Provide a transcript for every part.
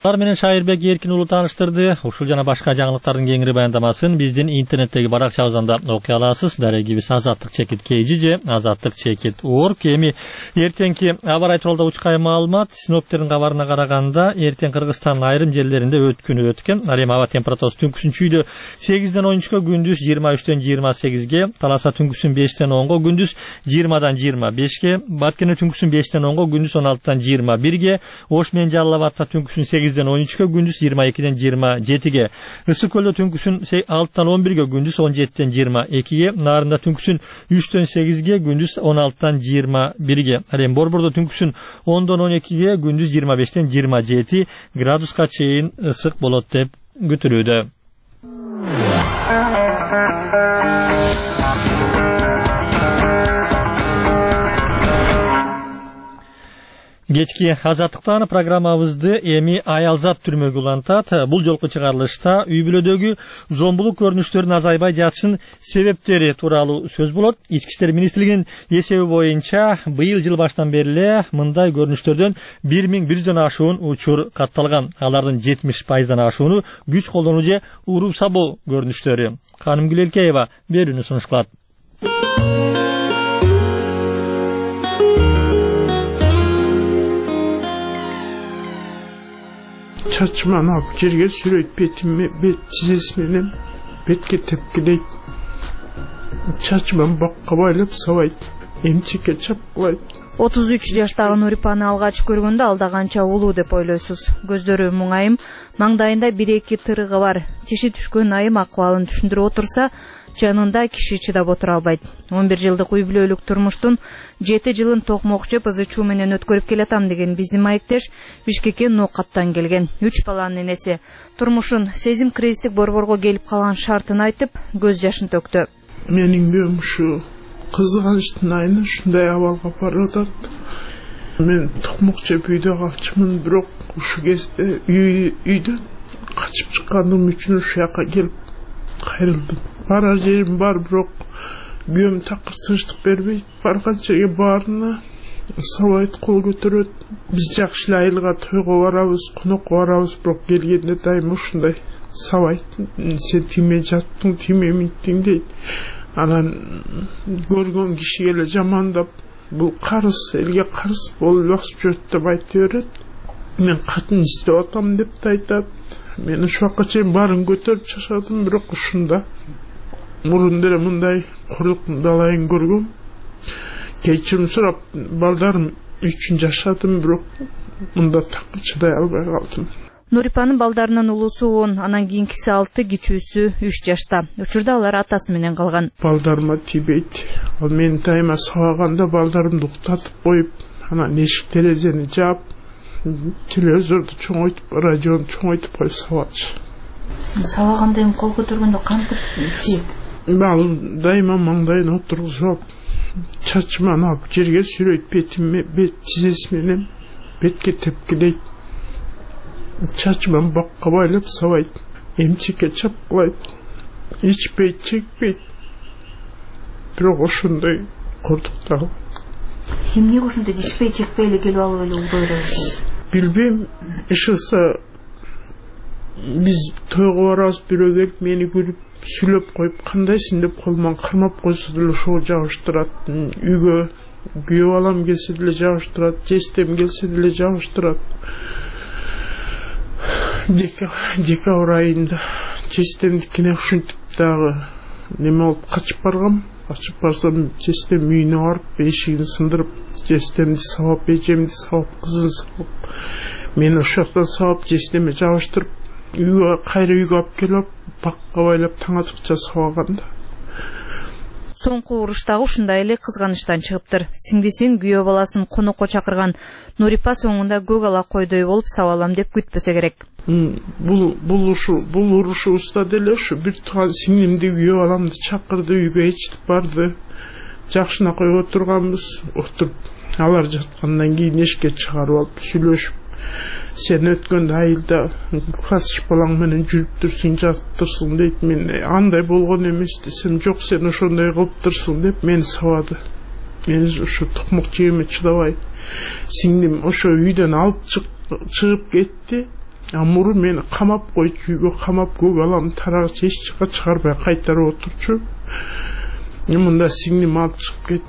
Алар менен Шайырбек Эркин уулу тааныштырды. Ушул жана башка жаңылыктардын кеңири баяндамасын биздин интернеттеги баракчабыздан окуй аласыз. Дарегибиз Азаттык чекит KG же Азаттык чекит org. Эми эртеңки аба ырайы тууралуу учкай маалымат. Синоптиктердин кабарына караганда, эртең Кыргызстандын айрым жерлеринде өткүнү өткөн. Ал эми аба температурасы түнкүсүн чүйдө 8ден 13-кө, күндүз 23ден 28ге, Таласа түнкүсүн 5ден 10-го, күндүз 20дан 25ге, Баткене түнкүсүн 5ден 10-го, күндүз 16дан 21ге, Ош менен Жалал Абадта түнкүсүн 8ден 13-кө, күндүз 22ден 27ге, Ысык көлдө түнкүсүн 6дан 11-ге, күндүз 17ден 22ге, Нарында түнкүсүн 3дөн 8ге, күндүз 16дан 21ге, ал эми Борбордо түнкүсүн 10дон 12ге, күндүз 25ден 27 градуска чейин ысык болот деп күтүлүүдө. Кечки Азаттыктан программабызды эми Аялзат түрмөгү улантат. Бул жолку чыгарылышта үй бүлөдөгү зомбулук көрүнүштөрүнүн азайбай жатышынын себептери тууралуу сөз болот. Ички иштер министрлигинин эсеби боюнча быйыл жыл баштан бери эле мындай көрүнүштөрдөн 1100дөн ашуун учур катталган. Алардын 70%дан ашууну күч колдонуу же уруп сабоо көрүнүштөрү. Ханым Гүлелкеева берүүнү сунуш кылат. Çarçman alıp жерге сүрөйт, бетиме бет тизесименен бетке тепкилейт. Çarçman бакка байлап сабайт, эмчекке чапкылайт. 33 жаштагы Нурипаны алгач көргөндө алда канча улуу деп ойлойсуз. Көздөрү муңайым, маңдайында 1-2 тырыгы бар. Тиши түшкөн айым акыбалын түшүндүрүп отурса, жанында киши чыдап отура албайт. 11 жылдык үй бүлөлүк турмуштун 7 жылын токмок жеп ызы-чуу менен өткөрүп келатам деген биздин маектеш Бишкекке Ноокаттан келген. 3 баланын энеси турмушун сезим кризистик борборго келип калган шартын айтып, көз жашын төктү. Менин күйөөм ушу кызганычтын айына ушундай абалга барып атат. Мен токмок жеп үйдө калчумун, бирок ушу кезде үйдөн качып чыкканым үчүн ушул жака келип кайрылдым. Барар жерим бар, бирок күйөөм такыр тынчтык бербейт. Барган жерге баарына сабайт, кол көтөрөт. Биз жакшы эле айылга тойго барабыз, конокко барабыз, бирок келгенде дайыма ушундай сабайт. Сен тиме жаттың, тиме минттиң дейт. Анан көргөн кишиге эле жамандап, бул карыз, элге карыз болуп басып жүрөт деп айта берет. Мен катын издеп атам деп да айтат. Мен ушул вакытка чейин баарын көтөрүп чашадым, бирок ушунда мурун деле мындай курлуктун далайын көргөм. Кечирим сурап, балдарым үчүн жашадым, бирок мында такыр чыдай албай калдым. Нурипанын балдарынын улуусу 10, анан кийинкиси 6, кичүүсү 3 жашта. Учурда алар атасы менен калган. Балдарыма тийбейт. Ал мен дайыма сабаганда балдарымды уктатып коюп, анан эшик терезени жаап, телевизорду чоңойтуп, радиону чоңойтуп коюп сабачы. Сабаганда эми кол көтөргөндө кантип тийет? Ал дайыма маңдайына отургузуп, чачыман алып жерге сүрөйт, бетиме бет тизесименен бетке тепкилейт. Çarçman bakka байлап сабайт, эмчекке чапкылайт, ичпейт, чекпейт. Бирок ошондой кордуктагы. Эмне ошондой ичпей, чекпей эле келип алып эле улдойт? Билбейм, ишылса биз тойго барабыз, бирөө келип мени көрүп сүйлөп коюп, кандайсың деп колуман кармап койсо деле ошого жабыштырат. Үйгө күйөө балам келсе деле жабыштырат, жестем келсе деле жабыштырат. Декабрь айында жестемдикине ушинтип дагы неме болуп качып баргам. Качып барсам, жестем үйүнө барып, эшигин сындырып, жестемди сабап, эжемди сабап, кызын сабап. Мен ошол жактан сабап, жестеме жабыштырып, кайра үйгө алып келип, бакка байлап таң атыкча сабаганда. Соңку уруштагы ушундай эле кызганычтан чыгыптыр. Сиңдисин күйөө баласын конокко чакырган Нурипа соңунда көк ала койдой болуп сабалам деп күтпөсө керек. Бул урушубузда деле ушу бир тууган сиңдимди күйөө баламды чакырды, үйгө ээрчитип барды. Жакшына коюп отурганбыз, отуруп алар жаткандан кийин эшикке чыгарып алып сүйлөшүп, сен өткөндө айылда класс балаң менен жүрүп турсуң, жаттырсың дейт. Мен андай болгон эмес десем, жок сен ошондой кылыптырсың деп мени сабады. Мен ушу токмок жегеме чыдабай, сиңдим ошо үйдөн алып чыгып кетти. Муру мени камап койчу, үйгө камап көк аламын тарагыч эч жакка чыгарбай кайтарып отурчу. Мында сиңдим алып чыгып кетти.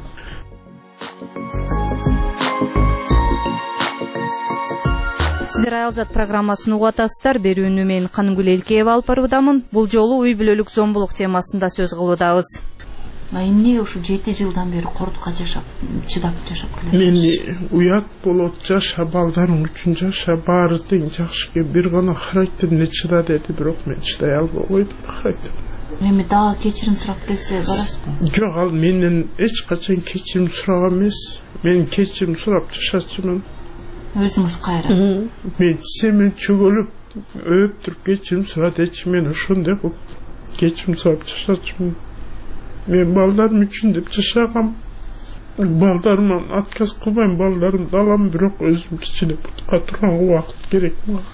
Сиздер Аялзат программасын угуп атасыздар. Берүүнү мен Канымгүл Элкеева алып баруудамын. Бул жолу үй бүлөлүк зомбулук темасында сөз кылуудабыз. Эмне ушу 7 жылдан бери кордукка чыдап келет? Мен уят болот, жаша, балдарың үчүн жаша, баары тең жакшы экен. Бир гана характерине чыда деди, бирок мен чыдай албай койдум характер. Эми дагы кечирим сурап келсе барасызбы? Жок, ал менден эч качан кечирим сураган эмес. Мен кечирим сурап жашачумун. Өзүңүз кайра. Мен семен чөгөлүп, өп туруп кечирим сурап дечи, мен ошондой кылып кечирим сурап жашачумун. Мен балдарым үчүн деп жашагам. Балдарыман отказ кылбайм, балдарымды алам, бирок өзүм кичине бутка турганга убакыт керек мага.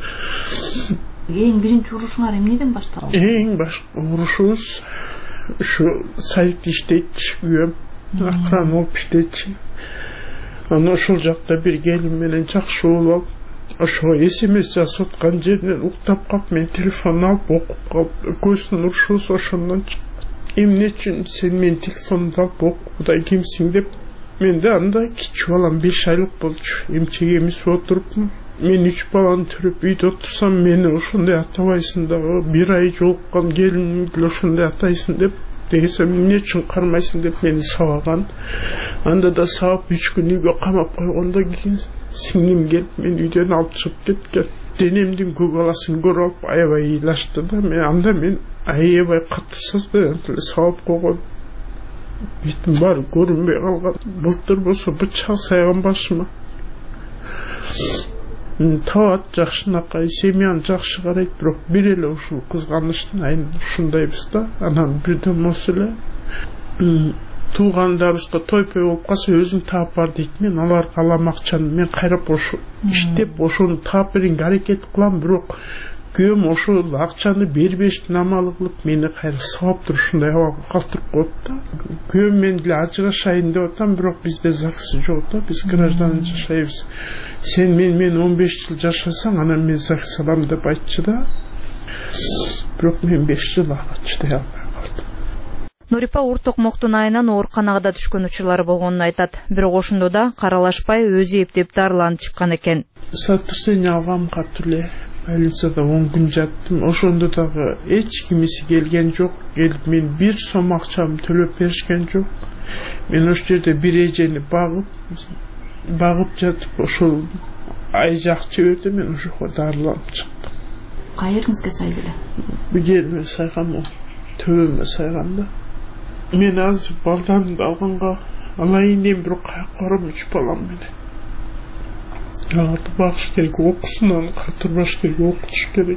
Эң биринчи урушуңар эмнеден башталды? Эң баш урушубуз ушу сайтта иштейт, үйөм акран болуп иштейт. Аны ошол жакта бир келин менен жакшы болуп алып, ошо СМС жазып аткан жеринен уктап калып, мен телефон алып окуп калып, көзүн урушубуз ошондон чыкты. Эмне үчүн сен мен телефонду алып окууда кимсиң деп, менде анда кичи балам 5 айлык болчу. Эмчеге эмес отуруптум. Мен 3 баланы төрөп үйдө отурсам, мени ошондой атабайсың дагы, 1 ай жолуккан келинимди деле ошондой атайсың деп, десем эмне үчүн кармайсың деп мени сабаган. Анда да сабап 3 күн үйгө камап койгондон кийин сиңдим келип мени үйдөн алып чыгып кеткен. Денемдин көк аласын көрүп алып аябай ыйлашты да, мен аябай катуу сазбен эле сабап койгон. Бетим баары көрүнбөй калган. Былтыр болсо бычак сайган башыма. Тават жакшынакай, семьяны жакшы карайт, бирок бир эле ушул кызганычтын айын ушундайбыз да. Анан бирден болсо эле туугандарыбызга той-пой болуп калса өзүң таап бар дейт. Мен аларга алам акчаны, мен кайрап ошо иштеп ошону таап беренге аракет кылам, бирок күйөөм ошол акчаны бербештин амалы кылып мени кайра сабап туруп ушундай абалга калтырып коет да. Күйөөм мен деле ажырашайын деп атам, бирок бизде ЗАГС жок да, биз граждан жашайбыз. Сен мен 15 жыл жашасаң, анан мен ЗАГС алам деп айтчы да. Бирок мен 5 жыл ага чыдай албай калдым. Нурипа Ур-Токмоктун айынан ооруканага да түшкөн учурлар болгонун айтат. Бирок ошондо да каралашпай өзү эптеп дарыланып чыккан экен. Сотрясение алгам катуу больницада 10 күн жаттым. Ошондо дагы эч кимиси келген жок. Келип мен 1 сом акчамды төлөп беришкен жок. Мен ошол жерде бир эжени багып жатып, ошол ай жакчы берди, мен ошого дарыланып чыктым. Кайерыңызга сайды эле? Бул жериме сайгам, төбөмө сайгам да. Мен азыр балдарымды алганга алайын дейм, бирок каяка барам 3 балам менен. Аларды багыш керек, окуусунан калтырбаш керек, окутуш керек.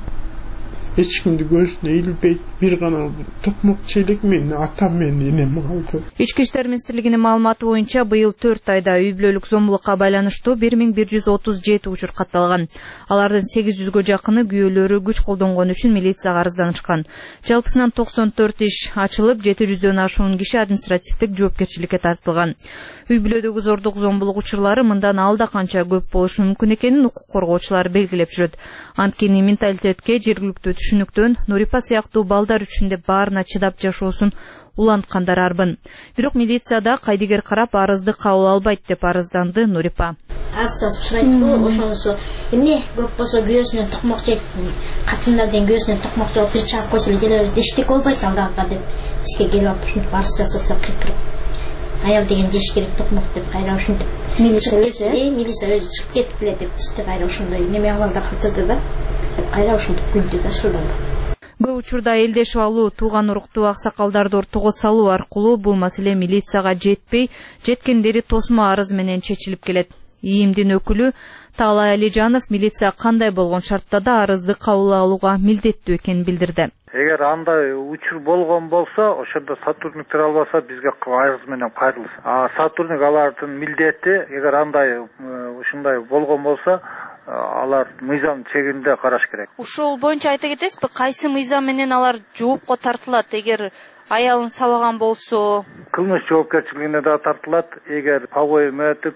Эч кимди көзүнө илбейт, бир гана токмок челек менен атам менен энем калды. Ички иштер министрлигинин маалыматы боюнча быйыл 4 айда үй бүлөлүк зомбулукка байланыштуу 1137 учур катталган. Алардын 800гө жакыны күйөөлөрү күч колдонгон үчүн милицияга арызданышкан. Жалпысынан 94 иш ачылып, 700дөн ашуун киши административдик жоопкерчиликке тартылган. Үй бүлөдөгү зордук зомбулук учурлары мындан алда канча көп болушу мүмкүн экенин укук коргоочулар белгилеп жүрөт. Анткени менталитетке, жергиликтүү түшүнүктөн Нурипа сыяктуу балдар үчүн деп баарына чыдап жашоосун уланткандар арбын. Бирок милицияда кайдыгер карап арызды кабыл албайт деп арызданды Нурипа. Арыз жазып сурайт, ошонусу эмне көп болсо күйөөсүнөн токмок жейт, катындардан күйөөсүнөн токмок жеп бир чаап койсо эле келе эчтеке болбойт алдарга деп бизге келип ушинтип арыз жазып кирип аял деген жеш керек токмок деп кайра ушинтип милиция өзү чыгып кетип эле деп бизди кайра ошондой неме абалда калтырды да, кайра ушинтип күндү ташылданды. Көп учурда элдешип алуу, тууган уруктуу аксакалдарды ортого салуу аркылуу бул маселе милицияга жетпей, жеткендери тосмо арыз менен чечилип келет. ИИМдин өкүлү Таалай Алижанов милиция кандай болгон шартта да арызды кабыл алууга милдеттүү экенин билдирди. Эгер андай учур болгон болсо, ошондо сотрудниктер албаса бизге арыз менен кайрылсын. Сотрудник алардын милдети, эгер андай ушундай болгон болсо, алар мыйзам чегинде караш керек. Ушул боюнча айта кетесизби, кайсы мыйзам менен алар жоопко тартылат? Эгер аялын сабаган болсо, кылмыш жоопкерчилигине да тартылат. Эгер побои өтүп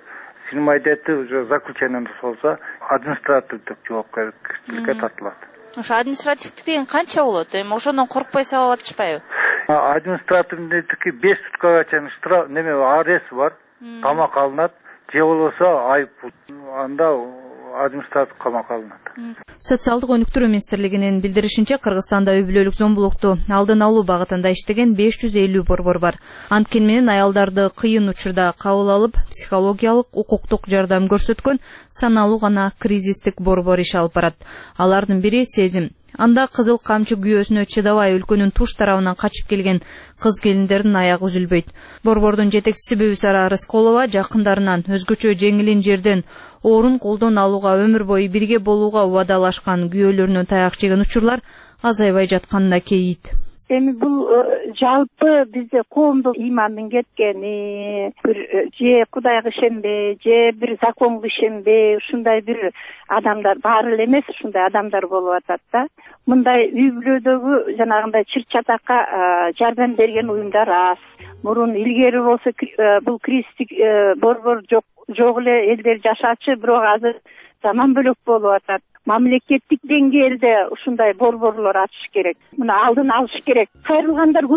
снимать уже заключениеде болсо административдик жоопкерчиликке тартылат. Ошо административдик деген канча болот? Эми ошондон коркпой сабап атышпайбы? Административдики 5 суткага чейин штраф арест бар, камак алынат, же болбосо айыппул. Анда административ камак алынат. Социалдык өнүктүрүү министрлигинин билдиришинче, Кыргызстанда үй бүлөлүк зомбулукту алдын алуу багытында иштеген 550 борбор бар. Анткени менен аялдарды кыйын учурда кабыл алып, психологиялык, укуктук жардам көрсөткөн саналуу гана кризистик борбор иш алып барат. Алардын бири Сезим. Анда кызыл камчы күйөөсүнө чыдабай өлкөнүн туш тарабынан качып келген кыз келиндердин аягы үзүлбөйт. Борбордун жетекчиси Бүбүсара Рысколова жакындарынан өзгөчө жеңилин жерден орун колдон алууга, өмүр бою бирге болууга убадалашкан күйөөлөрүнөн таяк жеген учурлар азайбай жатканына кейит. Эми бул жалпы бизде коомдук ыймандын кеткени, бир же Кудайга ишенбей, же бир законго ишенбей, ушундай бир адамдар бар эле эмес, ушундай адамдар болуп атат да. Мындай үй бүлөдөгү жанагындай чыр-чатакка жардам берген уюмдар аз. Мурун илгери болсо бул кризистик борбор жок эле элдер жашачы, бирок азыр заман бөлөк болуп атат. Мамлекеттик деңгээлде ушундай борборлор ачыш керек. Муну алдын алыш керек. Кайрылгандар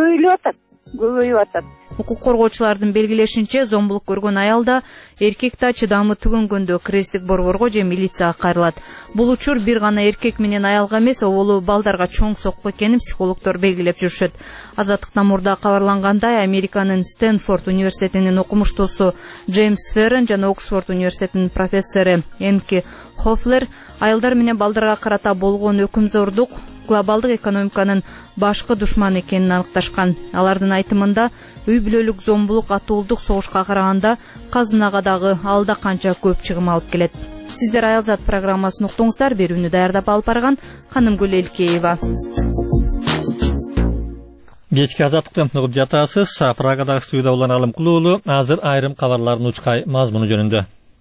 көбөйүп атат. Укук коргоочулардын белгилешинче, зомбулук көргөн аялда эркек да чыдамы түгөнгөндө кризистик борборго же милицияга кайрылат. Бул учур бир гана эркек менен аялга эмес, оболу балдарга чоң сокку экенин психологдор белгилеп жүрүшөт. Азаттыктан мурда кабарлангандай, Американын Стэнфорд университетинин окумуштуусу Джеймс Феррен жана Оксфорд университетинин профессору Энки Хофлер аялдар менен балдарга карата болгон өкүмзордук глобалдык экономиканын башкы душманы экенин аныкташкан. Алардын айтымында, үй бүлөлүк зомбулук атуулдук согушка караганда казынага дагы алда канча көп чыгым алып келет. Сиздер Аялзат программасын уктуңуздар. Берүүнү даярдап алып барган Канымгүл Элкеева. Кечки азаттыкты угуп жатасыз. Прагадагы студияда улан Алым Кулуулу азыр айрым кабарлардын учкай мазмуну жөнүндө.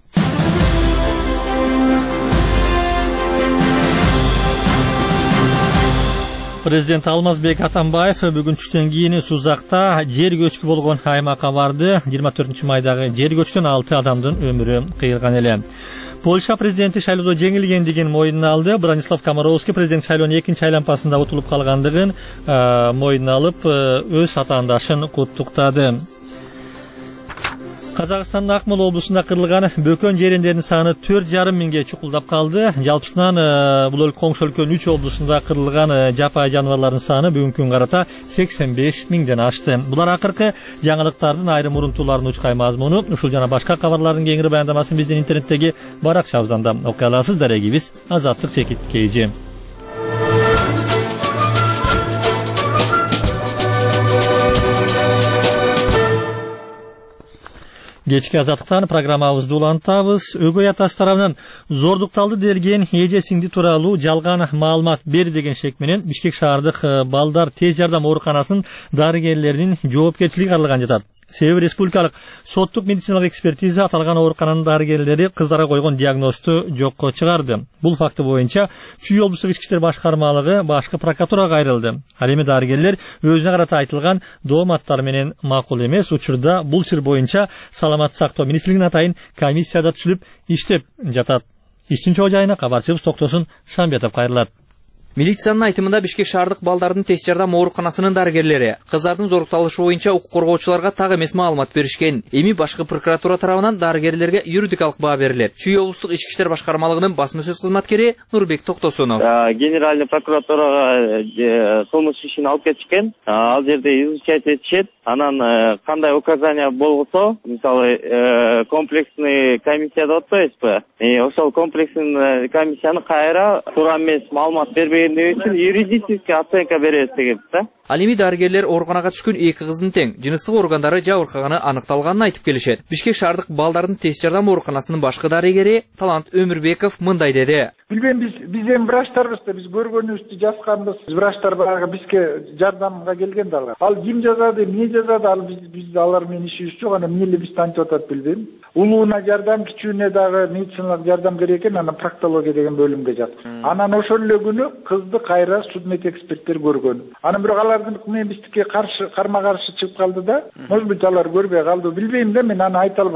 Президент Алмазбек Атамбаев бүгүн түштөн кийин Сузакта жер көчкү болгон аймакка барды. 24 майдагы жер көчтөн 6 адамдын өмүрү кыйылган эле. Польша президенти шайлоодо жеңилгендигин мойнуна алды. Бранислав Комаровский президент шайлоонун экинчи айланпасында утулуп калгандыгын мойнуна алып, өз атаандашын куттуктады. Казакстандын Акмола облусунда кырылган бөкөн жерендердин саны 4,5 миңге чукулдап калды. Жалпысынан бул коңшу өлкөнүн 3 облусунда кырылган жапайы жаныбарлардын саны бүгүнкү күнгө карата 85 миңден ашты. Булар акыркы жаңылыктардын айрым урунтууларынын учкай мазмуну. Ушул жана башка кабарлардын кеңири баяндамасын биздин интернеттеги баракчабыздан окуй аласыз. Дарегибиз Азаттык чекит KG. Кечки азаттыктан программабызды улантабыз. Өгөй атасы тарабынан зордукталды делген эжесиңди тууралуу жалган маалымат берди деген шек менен Бишкек шаардык балдар тез жардам ооруканасынын дарыгерлеринин жоопкерчилиги каралган жатат. Себеби республикалык соттук медициналык экспертиза аталган оорукананын дарыгерлери кыздарга койгон диагнозду жокко чыгарды. Бул факты боюнча Чүй облустук ички иштер башкармалыгы башкы прокуратурага кайрылды. Ал эми дарыгерлер өзүнө карата айтылган дооматтар менен макул эмес. Учурда бул ишир боюнча Саламаттык сактоо министрлигинин атайын комиссияда түзүлүп иштеп жатат. Иштин чоо жайына кабарчыбыз Токтосун Шамбетов кайрылат. Милициянын айтымында Бишкек шаардык балдардын тез жардам ооруканасынын дарыгерлери кыздардын зорукталышы боюнча укук коргоочуларга так эмес маалымат беришкен. Эми башкы прокуратура тарабынан дарыгерлерге юридикалык баа берилет. Чүй облустук ички иштер башкармалыгынын басма сөз кызматкери Нурбек Токтосунов. Генеральный прокуратурага кылмыш ишин алып кетишкен. Ал жерде изучать этишет. Анан кандай указания болгосо, мисалы комплексный комиссия деп атпайбызбы? Ошол комплексный комиссияны кайра туура эмес маалымат бербеген үчүн юридический оценка беребиз дегенбиз да. Ал эми дарыгерлер ооруканага түшкөн эки кыздын тең жыныстык органдары жабыркаганы аныкталганын айтып келишет. Бишкек шаардык балдардын тез жардам ооруканасынын башкы дарыгери Талант Өмүрбеков мындай деди. Билбейм, биз эми врачтарбыз да, биз көргөнүбүздү жазганбыз. Врачтар багы бизге жардамга келген дагы. Ал ким жазады, эмне жазады, ал биз алар менен ишибиз жок, ана эмне эле биз тантип атат билбейм. Улууна жардам, кичүүнө дагы медициналык жардам керек экен, анан проктология деген бөлүмгө жатат. Анан ошол эле күнү кызды кайра судмедэксперттер көргөн. Анан бирок алардын менен биздики каршы карма каршы чыгып калды да. Может быть, алар көрбөй калды, билбейм да, мен аны айта албайм.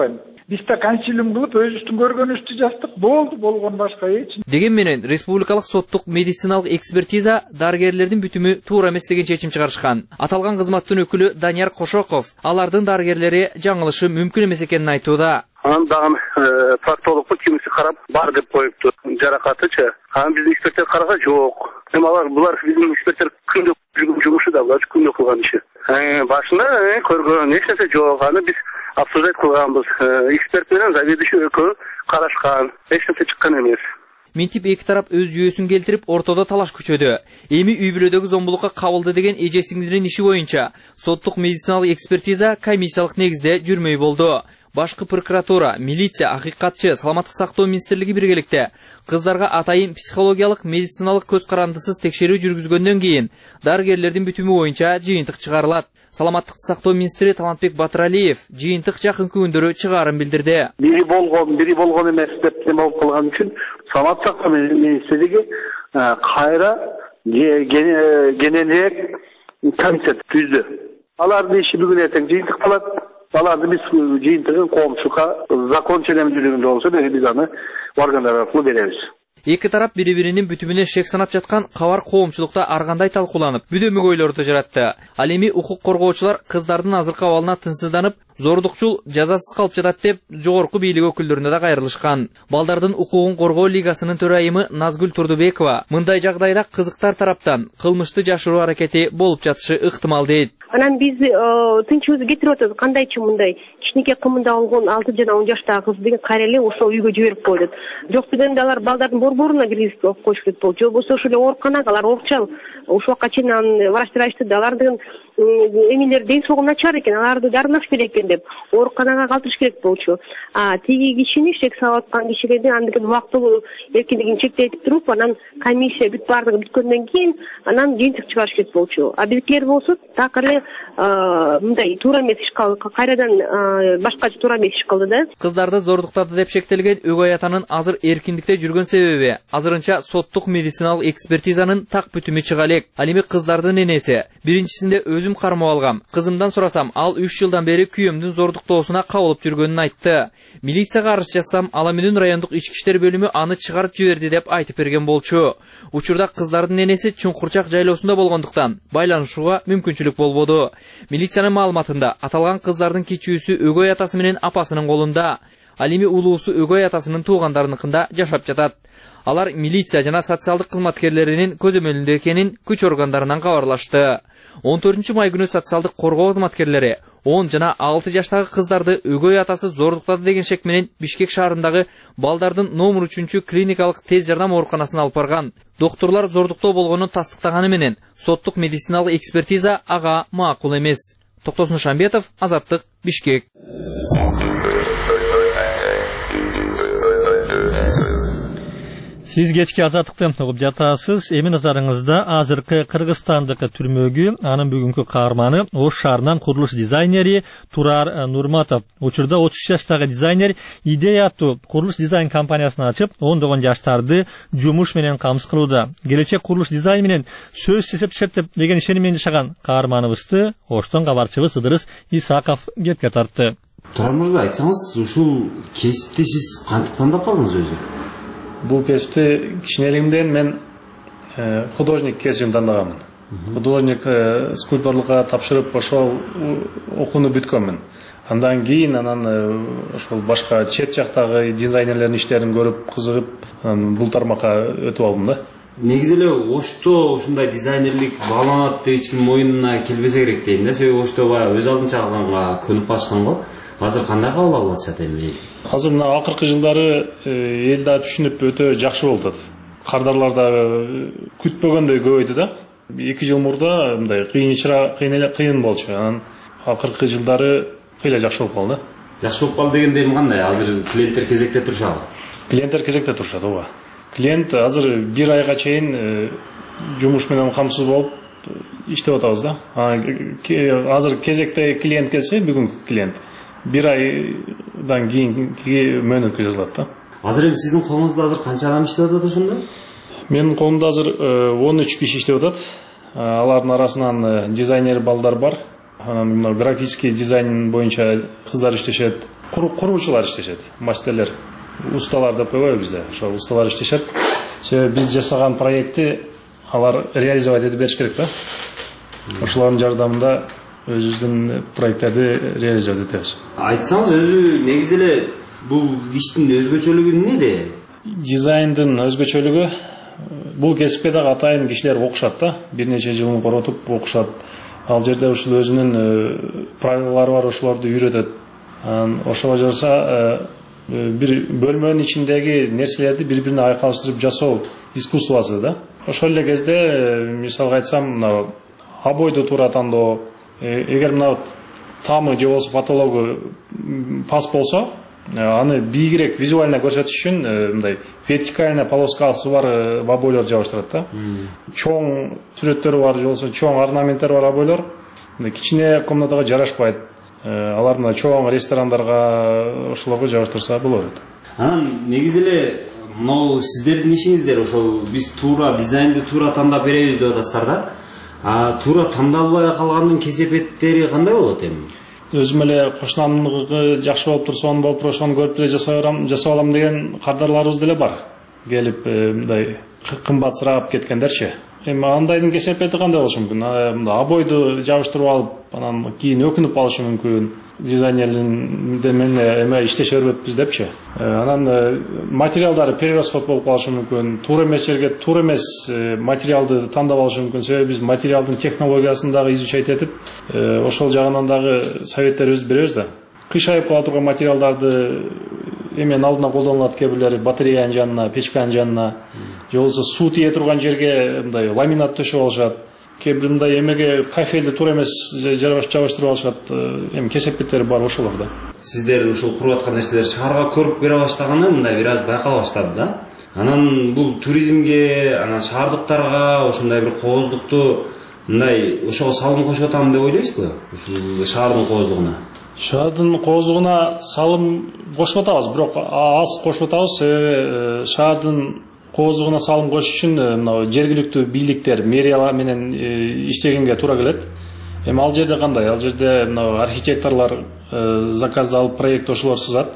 Биз да консилиум кылып өзүбүздүн көргөнүбүздү жаздык, болду, болгон башка эч. Деген менен республикалык соттук медициналык экспертиза дарыгерлердин бүтүмү туура эмес деген чечим чыгарышкан. Аталган кызматтын өкүлү Данияр Кошоков алардын дарыгерлери жаңылышы мүмкүн эмес экенин айтууда. Анан дагы проктологду кимиси карап бар деп коюпту, жаракатычы. Анан биздин эксперттер караса жок. Эми булар биздин эксперттер күндө жүргөн жумушу да, булар күндө кылган иши. Башында көргөн эч нерсе жок. Аны биз обсуждать кылганбыз. Эксперт менен заведующий экөө карашкан. Эч нерсе чыккан эмес. Ментип эки тарап өз жүйөсүн келтирип, ортодо талаш күчөдү. Эми үй бүлөдөгү зомбулукка кабылды деген эже сиңдинин иши боюнча соттук медициналык экспертиза комиссиялык негизде жүрмөй болду. Башкы прокуратура, милиция, акыйкатчы, саламаттык сактоо министрлиги биргеликте кыздарга атайын психологиялык медициналык көз карандысыз текшерүү жүргүзгөндөн кийин дарыгерлердин бүтүмү боюнча жыйынтык чыгарылат. Саламаттык сактоо министри Талантбек Батыралиев жыйынтык жакын күндөрү чыгарын билдирди. Бири болгон эмес деп нема болуп калган үчүн саламаттык сактоо министрлиги кайра кененирээк комиссия түздү. Алардын иши бүгүн эртең жыйынтыкталат. Аларды биз жыйынтыгын коомчулукка закон ченемдүүлүгүндө болсо биз аны органдар аркылуу беребиз. Эки тарап бири-биринин бүтүмүнө шек санап жаткан кабар коомчулукта ар кандай талкууланып, бүдөмүк ойлорду жаратты. Ал эми укук коргоочулар кыздардын азыркы абалына тынчсызданып, зордукчул жазасыз калып жатат деп жогорку бийлик өкүлдөрүнө да кайрылышкан. Балдардын укугун коргоо лигасынын төрайымы Назгүл Турдубекова мындай жагдайда кызыктар тараптан кылмышты жашыруу аракети болуп жатышы ыктымал дейт. Анан биз тынчыбызды кетирип атабыз. Кандайчы мындай кичинекей кымында болгон 6 жана 10 жаштагы кызды кайра эле ошол үйгө жиберип койдут. Жок дегенде алар балдардын борборуна киргизип коюш керек болчу. Же болбосо ошол ооруканага алар оорукчал. Ушул убакка чейин врачтар айтышты да, алардын эмелер ден соолугу начар экен, аларды дарылаш керек экен деп ооруканага калтырыш керек болчу. Тиги кишини шек салып аткан кишиге андыгы убактылуу эркиндигин чектетип туруп, анан комиссия бүт баардыгы бүткөндөн кийин анан жыйынтык чыгарыш керек болчу. А биздикилер болсо так эле мындай туура эмес иш кылды, кайрадан башкача туура эмес иш кылды да. Кыздарды зордуктады деп шектелген өгөй атанын азыр эркиндикте жүргөн себеби азырынча соттук медициналык экспертизанын так бүтүмү чыга элек. Ал эми кыздардын энеси биринчисинде өзүм кармап алгам. Кызымдан сурасам, ал 3 жылдан бери күйөөмдүн зордуктоосуна кабылып жүргөнүн айтты. Милицияга арыз жазсам, Ала Мүнүн райондук ички иштер бөлүмү аны чыгарып жиберди деп айтып берген болчу. Учурда кыздардын энеси Чуңкурчак жайлоосунда болгондуктан байланышууга мүмкүнчүлүк болбоду. Милициянын маалыматында аталган кыздардын кичүүсү өгөй атасы менен апасынын колунда. Ал эми улуусу өгөй атасынын туугандарыныкында жашап жатат. Алар милиция жана социалдык кызматкерлеринин көзөмөлүндө экенин күч органдарынан кабарлашты. 14 май күнү социалдык коргоо кызматкерлери 10 жана 6 жаштагы кыздарды өгөй атасы зордуктады деген шек менен Бишкек шаарындагы балдардын номер 3 клиникалык тез жардам ооруканасына алып барган. Докторлор зордуктоо болгонун тастыктаганы менен соттук медициналык экспертиза ага макул эмес. Токтосун Шамбетов, Азаттык, Бишкек. Сиз кечки Азаттыкты угуп жатасыз. Эми назарыңызда азыркы Кыргызстандагы түрмөгү, анын бүгүнкү каарманы Ош шаарынан курулуш дизайнери Турар Нурматов. Учурда 33 жаштагы дизайнер Идея аттуу курулуш дизайн компаниясын ачып, ондогон жаштарды жумуш менен камсыз кылууда. Келечек курулуш дизайн менен сөз сесеп деген ишеним менен жашаган каарманыбызды Оштон кабарчыбыз Ыдырыс Исаков кепке тартты. Турар мырза, айтсаңыз, ушул кесипти сиз кантип тандап калдыңыз өзү? Бул кесипти кичинелигимден мен художник кесибин тандагамын. Художник скульпторлукка тапшырып ошол окууну бүткөнмүн. Андан кийин ошол башка чет жактагы дизайнерлердин иштерин көрүп, кызыгып, бул тармакка өтүп алдым да. Негизи эле Ошто ушундай дизайнерлик бааланат деп эч ким моюнуна келбесе керек дейм да. Себеби Ошто баягы өз алдынча калганга көнүп калышкан го. Азыр кандай кабыл алып атышат эми? Азыр мына акыркы жылдары эл да түшүнүп өтө жакшы болду. Кардарлар да күтпөгөндөй көбөйдү да. 2 жыл мурда мындай кыйын болчу. Анан акыркы жылдары кыйла жакшы болуп калды. Жакшы болуп калды дегенде эми кандай? Азыр клиенттер кезекте турушабы? Клиенттер кезекте турушат, ооба. Клиент азыр 1 айга чейин жумуш менен камсыз болуп иштеп атабыз да. Азыр кезекте клиент келсе, бүгүнкү клиент 1 айдан кийинки мөөнөткө жазылат да. Азыр эми сиздин колуңузда азыр канча адам иштеп атат ошондо? Менин колумда азыр 13 киши иштеп атат. Алардын арасынан дизайнер балдар бар, Анан графический дизайн боюнча кыздар иштешет, куруучулар иштешет, мастерлер, усталар деп койбойбу бизде. Ошо усталар иштешет. Себеби биз жасаган проектти алар реализовать этип бериш керек да. Ошолордун жардамында өзүбүздүн проекттерди реализовать этебиз. Айтсаңыз, өзү негизи эле бул иштин өзгөчөлүгү эмнеде? Дизайндын өзгөчөлүгү бул кесипке дагы атайын кишилер окушат да. Бир нече жыл коротуп окушат. Ал жерде ушул өзүнүн правилалары бар, ошолорду үйрөтөт. Ошого жараша бир бөлмөнүн ичиндеги нерселерди бири-бирине айкалыштырып жасоо искусствосы да. Ошол эле кезде мисалга айтсам, мына обойду туура тандоо, эгер мына тамы же болбосо потологу пас болсо, аны бийигирээк визуально көрсөтүш үчүн мындай вертикальная полоскасы бар обойлор жабыштырат да. Чоң сүрөттөрү бар, же болбосо чоң орнаменттер бар обойлор кичине комнатага жарашпайт. Алар мына чоң ресторандарга, ошолорго жабыштырса болот. Анан негизи эле могу сиздердин ишиңиздер ошол биз туура дизайнды туура тандап беребиз деп атасыздар да. Туура тандалбай калгандын кесепеттери кандай болот эми? Өзүм эле кошунамдыгы жакшы болуп турса, ону болуп ошону көрүп эле жасап алам деген кардарларыбыз деле бар. Келип мындай кымбатсыраап кеткендерчи. Эми андайдын кесепети кандай болушу мүмкүн? Мында обойду жабыштырып алып, анан кийин өкүнүп калышы мүмкүн. Дизайнерлердин менен эме иштеше бербеппиз депчи. Анан материалдары перерасход болуп калышы мүмкүн. Туура эмес жерге туура эмес материалды тандап алышы мүмкүн. Себеби биз материалдын технологиясын дагы изучать этип, ошол жагынан дагы советтерибизди беребиз да. Кыйшайып кала турган материалдарды эменин алдына колдонулат, кээ бирлери батареянын жанына, печканын жанына, же болбосо суу тие турган жерге мындай ламинат төшөп алышат. Кээ бир мындай эмеге кафелди туура эмес жабыштырып алышат. Эми кесепеттери бар ошолор да. Сиздер ушул куруп аткан нерселер шаарга көрүп бере баштаганы мындай бир аз байкала баштады да. Анан бул туризмге, анан шаардыктарга ошондой бир кооздукту мындай ошого салым кошуп атам деп ойлойсузбу? Ушул шаардын кооздугуна. Шаардын кооздугуна салым кошуп атабыз, бирок аз кошуп атабыз. Себеби шаардын кооздугуна салым кошуш үчүн мына жергиликтүү бийликтер, мэрия менен иштегенге туура келет. Эми ал жерде кандай? Ал жерде мына архитекторлор заказды алып проект ошолор сызат.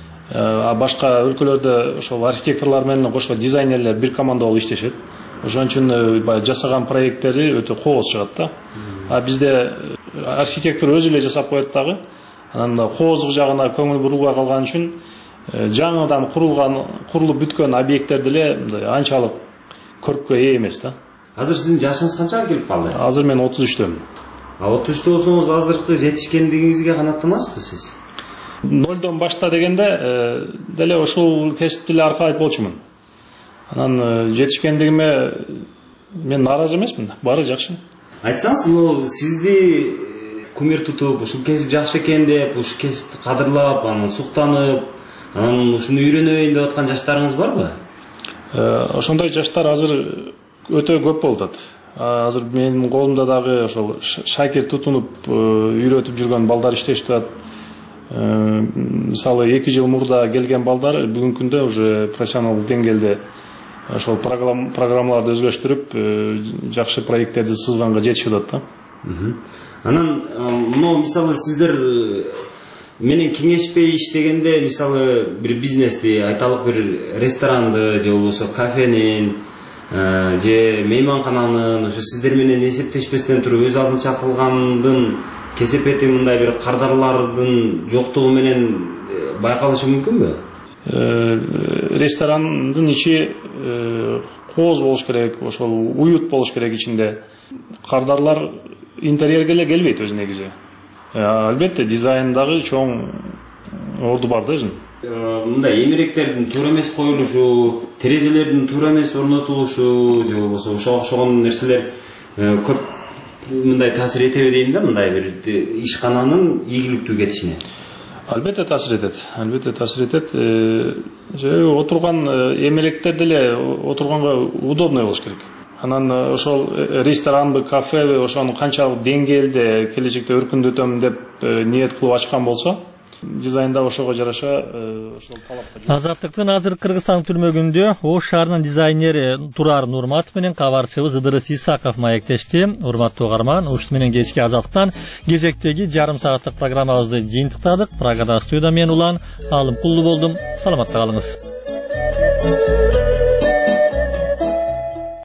Башка өлкөлөрдө ошол архитекторлор менен кошо дизайнерлер бир команда болуп иштешет. Ошон үчүн жасаган проекттери өтө кооз чыгат да. Бизде архитектор өзү эле жасап коет дагы. Анан кооздук жагына көңүл бурулбай калган үчүн жаңыдан курулуп бүткөн объекттер деле анчалык көрккө ээ эмес да. Азыр сиздин жашыңыз канчага келип калды? Азыр мен 33-төмүн. 33 болсоңуз азыркы жетишкендигиңизге канааттанасызбы сиз? 0дон башта дегенде деле ушул кесипти эле аркалайт болчумун. Анан жетишкендигиме мен нааразы эмесмин, баары жакшы. Айтсаңыз, бул сизди кумир тутуп, ушул кесип жакшы экен деп, ушул кесипти кадырлап, анан суктанып, анан ушуну үйрөнөйүн деп аткан жаштарыңыз барбы? Ошондой жаштар азыр өтө көп болуп атат. Азыр менин колумда дагы ошол шакирт тутунуп үйрөтүп жүргөн балдар иштешип атат. Мисалы 2 жыл мурда келген балдар бүгүнкү күндө уже профессионалдык деңгээлде ошол программаларды өзгөчтүрүп жакшы проекттерди сызганга жетишип атат да. Анан мисалы сиздер менен кеңешпей иштегенде, мисалы бир бизнести, айталык бир ресторанды же болбосо кафенин же мейманкананын ошо сиздер менен эсептешпестен туруп өз алдынча кылгандын кесепети мындай бир кардарлардын жоктугу менен байкалышы мүмкүнбү? Ресторандын ичи кооз болуш керек, ошол уют болуш керек ичинде. Кардарлар интерьерге эле келбейт өзү негизи. Албетте дизайндагы чоң орду бар да өзүнүн. Мындай эмеректердин туура эмес коюлушу, терезелердин туура эмес орнотулушу же болбосо ошого окшогон нерселер көп мындай таасир этеби дейм да, мындай бир ишкананын ийгиликтүү кетишине. Албетте таасир этет. Албетте таасир этет. Отурган эмелектер деле отурганга удобный болуш керек. Анан ошол ресторанбы, кафеби ошону канчалык деңгээлде келечекте өркүндөтөм деп ниет кылып ачкан болсо, дизайн да ошого жараша ошол талапка. Азаттыктын азыр Кыргызстан түрмөгүндө Ош шаарынын дизайнери Турар Нурматов менен кабарчыбыз Ыдырыс Исаков маектешти. Урматтуу угарман, ушуну менен кечки Азаттыктан кезектеги жарым сааттык программабызды жыйынтыктадык. Прагада студияда мен Улан Алым Кулду болдум. Саламатта калыңыз.